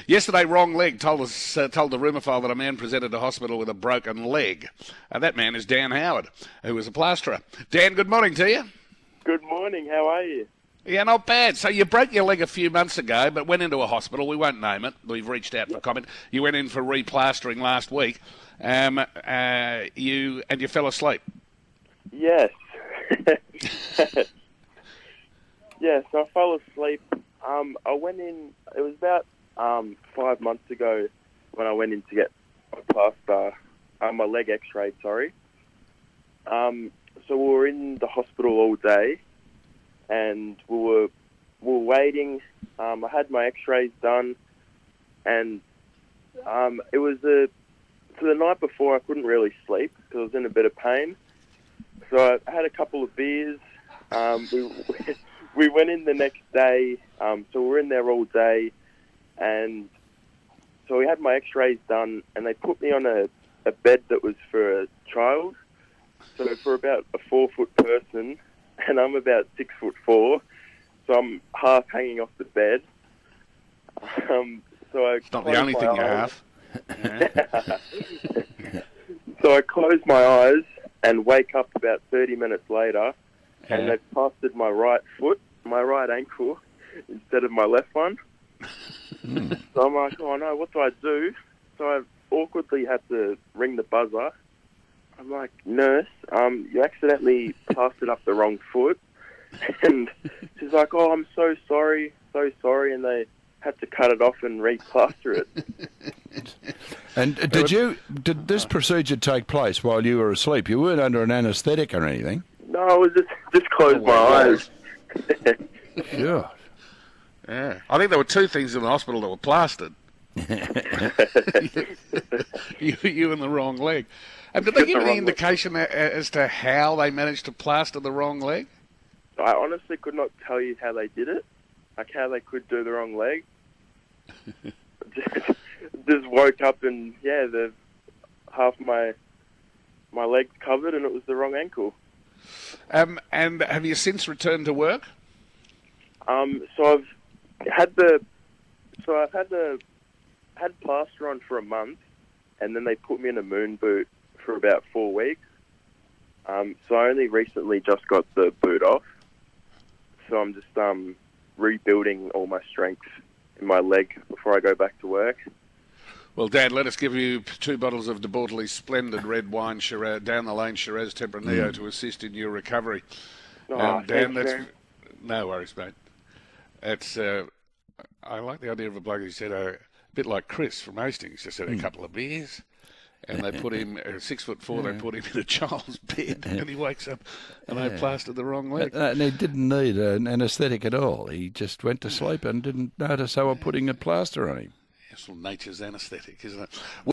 Yesterday, Wrong Leg told the rumour file that a man presented to hospital with a broken leg. That man is Dan Howard, who was a plasterer. Dan, good morning to you. Good morning. How are you? Yeah, not bad. So you broke your leg a few months ago, but went into a hospital. We won't name it. We've reached out for comment. You went in for replastering last week. You fell asleep. Yes. Yes, I fell asleep. I went in. It was about 5 months ago when I went in to get my leg X-rayed. Sorry. So we were in the hospital all day, and we were waiting. I had my X-rays done, and it was the night before I couldn't really sleep because I was in a bit of pain. So I had a couple of beers. We went in the next day. So we were in there all day, and so we had my X-rays done, and they put me on a bed that was for a child. So for about a 4-foot person, and I'm about 6'4", so I'm half hanging off the bed. It's not the only thing you have. So I close my eyes and wake up about 30 minutes later, and they've plastered my right foot, my right ankle, instead of my left one. So I'm like, oh no, what do I do? So I awkwardly had to ring the buzzer. I'm like, nurse, you accidentally plastered up the wrong foot. And she's like, oh, I'm so sorry. And they had to cut it off and replaster it. And did this procedure take place while you were asleep? You weren't under an anaesthetic or anything? No, I was just closed my eyes. Sure. Yeah. I think there were two things in the hospital that were plastered. you and the wrong leg. And did they give any indication as to how they managed to plaster the wrong leg? I honestly could not tell you how they did it, like how they could do the wrong leg. just woke up and half my leg's covered and it was the wrong ankle. And have you since returned to work? So I've had plaster on for a month, and then they put me in a moon boot for about 4 weeks. So I only recently just got the boot off. So I'm just rebuilding all my strength in my leg before I go back to work. Well, Dad, let us give you 2 bottles of De Bortoli Splendid red wine Shiraz, down the lane Shiraz Tempranillo to assist in your recovery. Dan, no worries, mate. It's I like the idea of a bloke who said a bit like Chris from Hastings, just had a couple of beers, and they put him 6'4". They put him in a child's bed, and he wakes up, and they plastered the wrong leg. And he didn't need an anaesthetic at all. He just went to sleep and didn't notice they were putting a plaster on him. It's nature's anaesthetic, isn't it?